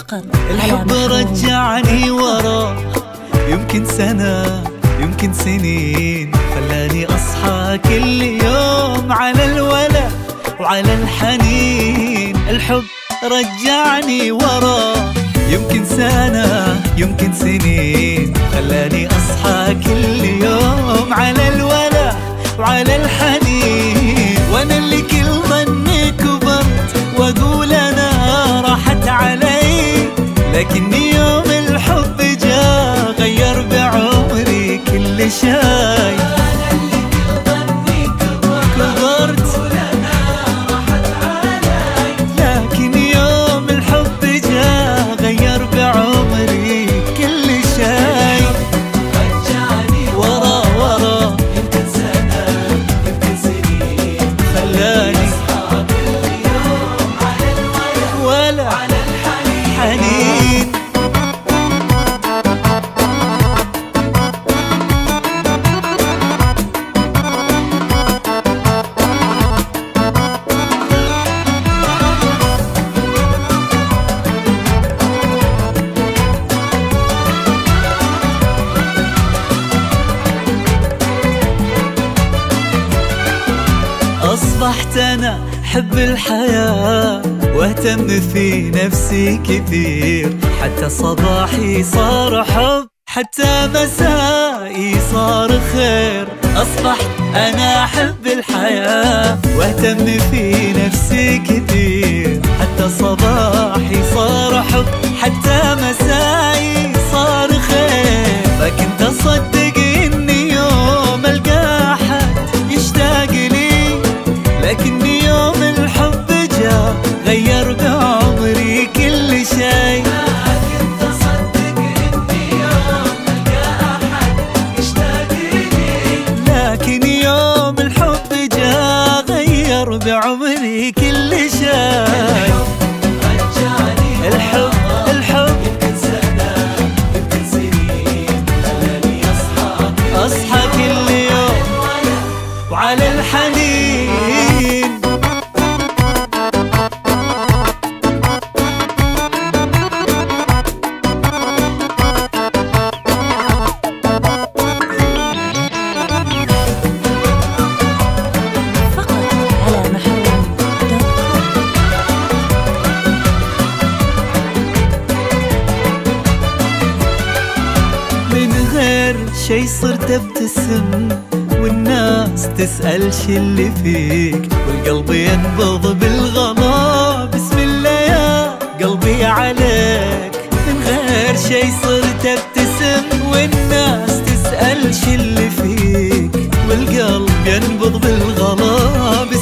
فقط الحب رجعني ورا، يمكن سنة يمكن سنين، خلاني أصحى كل يوم على الولا وعلى الحنين. الحب رجعني ورا، يمكن سنة يمكن سنين، خلاني أصحى كل يوم على الولا وعلى الحنين. وأنا اللي كل ظني كبرت وأقول أنا راحت علي، لكني يوم الحب جا غير بعمري كل شيء. أنا اللي كل ظني كبرت وأقول أنا راحت علي، لكن يوم الحب جا غير بعمري كل شيء. رجعني ورا ورا، يمكن سنة يمكن سنين، خلاني أصحى كل يوم على الولا ولا على الحنين. حنين. أصبحت أنا حب الحياة واهتم في نفسي كثير، حتى صباحي صار حب حتى مسائي صار خير. أصبحت أنا أحب الحياة واهتم في نفسي كثير، حتى صباحي صار حب حتى مسائي صار خير. فكنت أصدق إني يوم ألقى أحد يشتاق لي، لكني يوم الحب جا غير بعمري كل شيء. كنت أصدق إني يوم ألقى أحد يشتاق لي، لكن يوم الحب جا غير بعمري كل شيء. رجعني الحب الحب يمكن سنة يمكن سنين، خلاني أصحى كل يوم وعلى الحنين. فقط على محروم دوت كوم. من غير شي صرت ابتسم، والناس تسأل شي اللي فيك، والقلب ينبض بالغلا بسم الله يا قلبي عليك. من غير شي صرت ابتسم، والناس تسأل شي اللي فيك، والقلب ينبض بالغلا